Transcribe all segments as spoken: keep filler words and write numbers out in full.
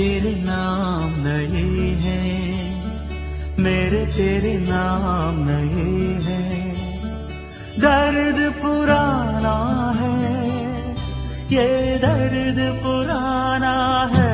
तेरे नाम नए हैं, मेरे तेरे नाम नए हैं। दर्द पुराना है, ये दर्द पुराना है।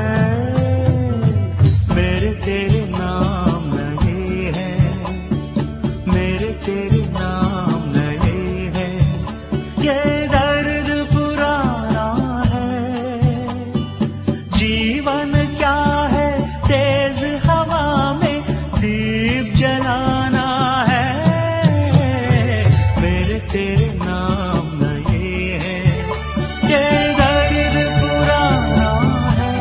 मेरे तेरे नाम नए हैं, मेरे तेरे नाम नए हैं। ये दर्द पुराना है। जीवन क्या है, तेज हवा में दीप जलाना है। मेरे तेरे नाम नए हैं, ये दर्द पुराना है।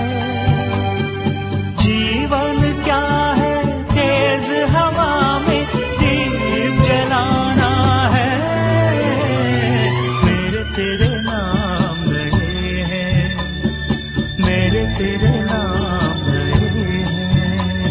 जीवन क्या है, तेज हवा में दीप जलाना है। मेरे तेरे नाम नए हैं, मेरे तेरे नाम नए हैं।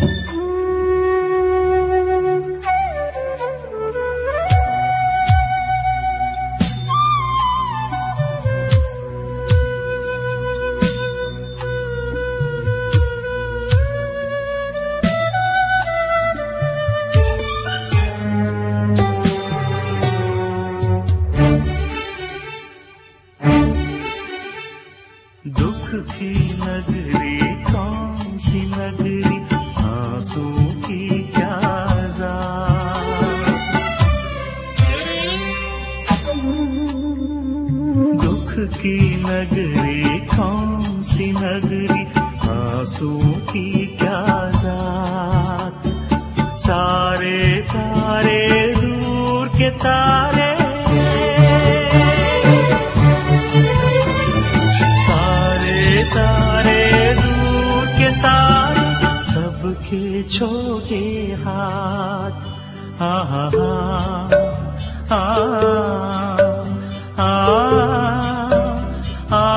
दुख की नगरी कौन सी नगरी, आंसू की क्या ज़ात। दुख की नगरी कौन सी नगरी, आंसू की क्या ज़ात। सारे तारे दूर के तारे, तारे दूर के तारे, सबके छोटे हाथ। हा हा हा हा हा।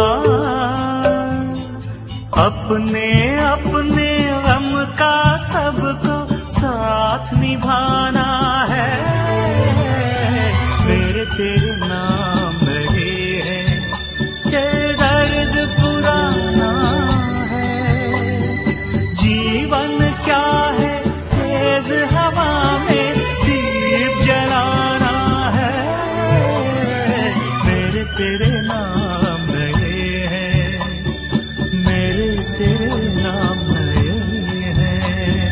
अपने अपने गम का सबको साथ निभाना है। मेरे तेरे नाम नए हैं, ये दर्द पुराना है। जीवन क्या है, तेज हवा में दीप जलाना है। मेरे तेरे नाम नए हैं, मेरे तेरे नाम नए हैं।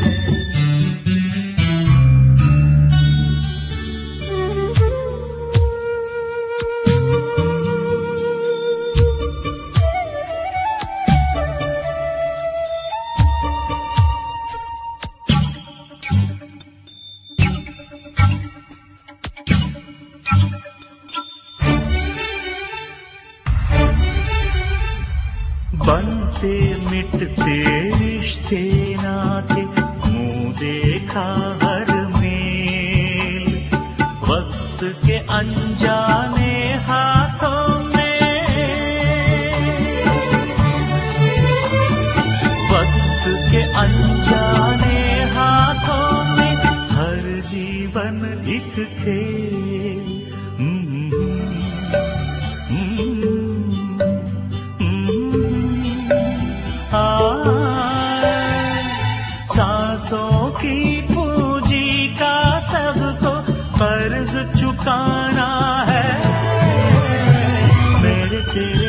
बनते मिटते रिश्ते नाते, मुंह देखा हर मेल। वक्त के अनजाने हाथों में, वक्त के अनजाने हाथों में, हर जीवन एक खेल। सांसों की पूंजी का सबको कर्ज चुकाना है। मेरे तेरे